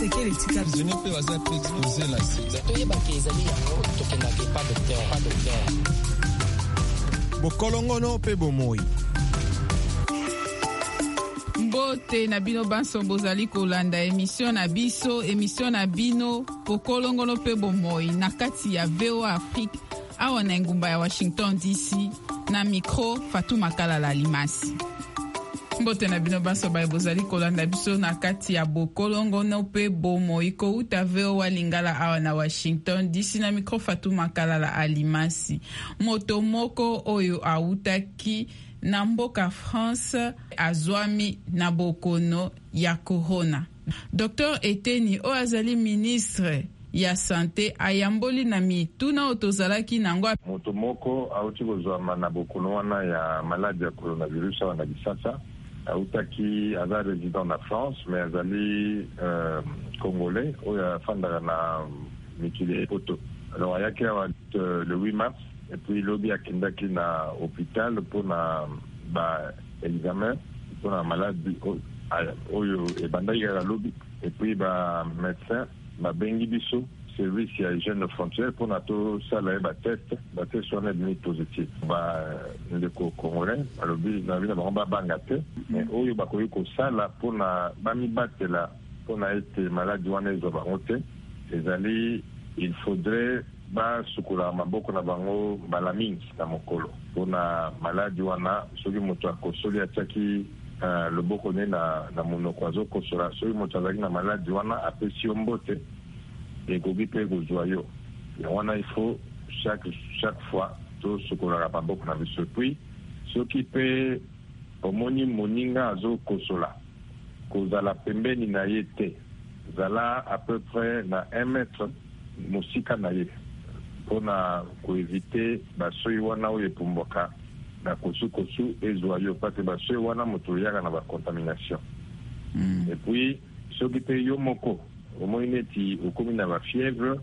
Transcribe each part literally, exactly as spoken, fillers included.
sekele tika zone pe waza pe exposer la sida toyeba ke ezali yango tokendake pas docteur pas docteur bokolongono pe bomoi. mbote na bino banso bozali kolanda emission na biso emission na bino bokolongono pe bomoi na kati ya V O A Afrique awa na engumba ya Washington D C na micro Fatou Makalala Alimasi. mbote na bino banso baye bozali kolanda biso na kati ya bokolongono pe bomoi kouta V O A Lingala awa na Washington D C na micro Fatou Makalala Alimasi. Moto moko oyo autaki na mboka France azwami na bokono ya corona. Docteur Eteni o azali ministre ya santé ayamboli na mituna otozalaki nango. Moto moko auti kozwama na bokono wana ya maladi ya coronavirus wana bisasa autaki aza résident na France mais azali euh, congolais oyo afandaka na mikili epoto. Alors ayaki awa le huit mars et puis lobi akendaki na hôpital pour na ba examen pour na maladie oyo ebandaki kaka lobi et puis ba médecin babengi biso service ya hygiène frontière pour na tosala ye batest batest wana edemi positif bandeko congolais balobi na bino bango babanga te mais oyo bakoki kosala pour na bamibatela pour na ete maladie wana ezwa bango te ezali il faudrait basukola maboko na bango mbala mingi na mokolo mpona maladi wana soki moto akosoli atiaki uh, loboko ne na, na monoko azokosola soki moto azalaki na maladi wana apesi yo mbote ekoki mpe kozwa yo yango wana il faut chaque, chaque fois tosukolaka maboko na biso puis soki mpe omoni moninga azokosola kozala pembeni na ye te zala à peu près na un mètre mosika na ye mpona koevite basoi wana oyo epumbwaka na kosu-kosu ezwa yo pate basoi wana moto oyaka na bacontamination. Mm. Et puis soki mpe yo moko omoi neti okomi na bafièvre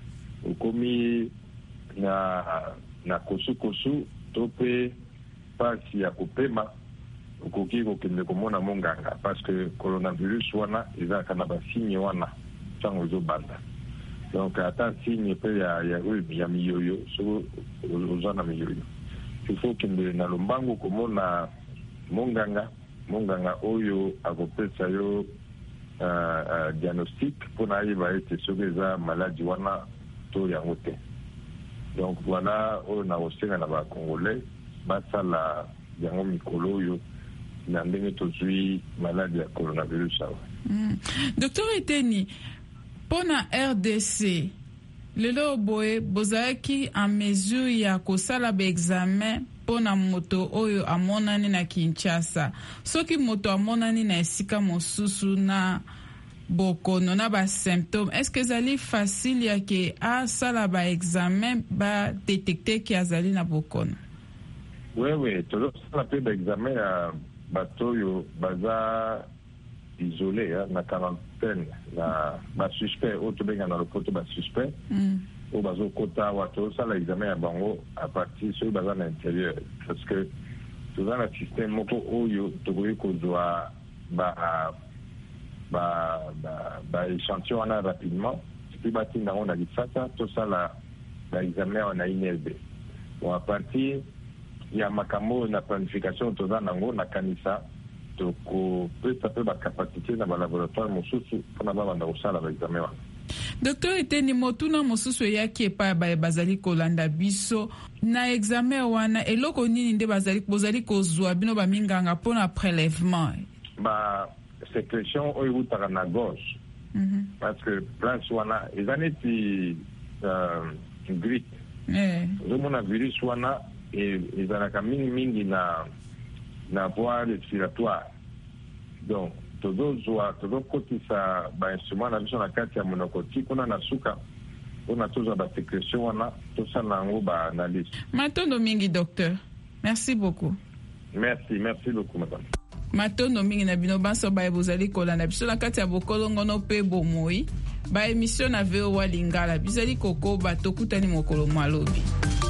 okomi na, na kosu-kosu to mpe pasi ya kopema okoki kokende komona monganga parce que coronavirus wana ezalaka na basigne wana ntango ezobanda. Donc ata signe pe ya ya ya miyoyo so ozana miyoyo il faut kende na lombango komona monganga monganga oyo akopesa yo uh, uh, diagnostic pona yeba ete soki eza maladie wana to yango te. Donc voilà oyo na osenga na ba congolais basala yango mikolo oyo na ndenge tozwi maladie ya coronavirus awa. Mm. Docteur Eteni pona R D C lelo boye bozalaki en mesure ya kosala ba examen pona moto oyo amonani na Kinshasa. Soki moto amonani na esika mosusu na bokono na ba symptômes, est-ce que zali facile ya ke a sala ba examen ba détecter ki azali na bokono? Oui oui, todo sala pe ba examen ya batoyo baza isolé hein, na quarantaine na ba suspect auto benga na lopoto ba suspect mm. o bazo kota wato sala examen ya bango à partir sur baza na intérieur parce que tout dans le système moko oyo tokoki kozwa ba ba ba ba échantillon na rapidement puis batinda on a dit ça tout ça la ba examen on a I N L B bon à partir ya makambo na planification to za nango na kanisa toko pesa pe ba capacité na ba laboratoire mosusu pona ba banda osala ba examen wana. Docteur Eteni motuna mosusu yaki pa ba bazali kolanda biso na examen wana eloko nini nde bazali bozali kozwa bino ba minganga pona prélèvement ba sécrétion oyo utaka na gauche. Mm-hmm. Parce que place wana ezaneti euh, grippe eh zomona virus wana et ezalaka mingi mingi na na voie respiratoire. Donc tozozwa tozokotisa bainstrument na biso na kati ya monokoti kuna na suka mpona tozwa basécrétion wana tosala yango baanalyse. Matondo mingi docteur, merci beaucoup. Merci, merci beaucoup madame. Matondo mingi na bino banso baye bozali kolanda biso na kati ya bokolongono pe bomoi ba émission na V O A Lingala bizali kokoba tokutani mokolo mwalobi.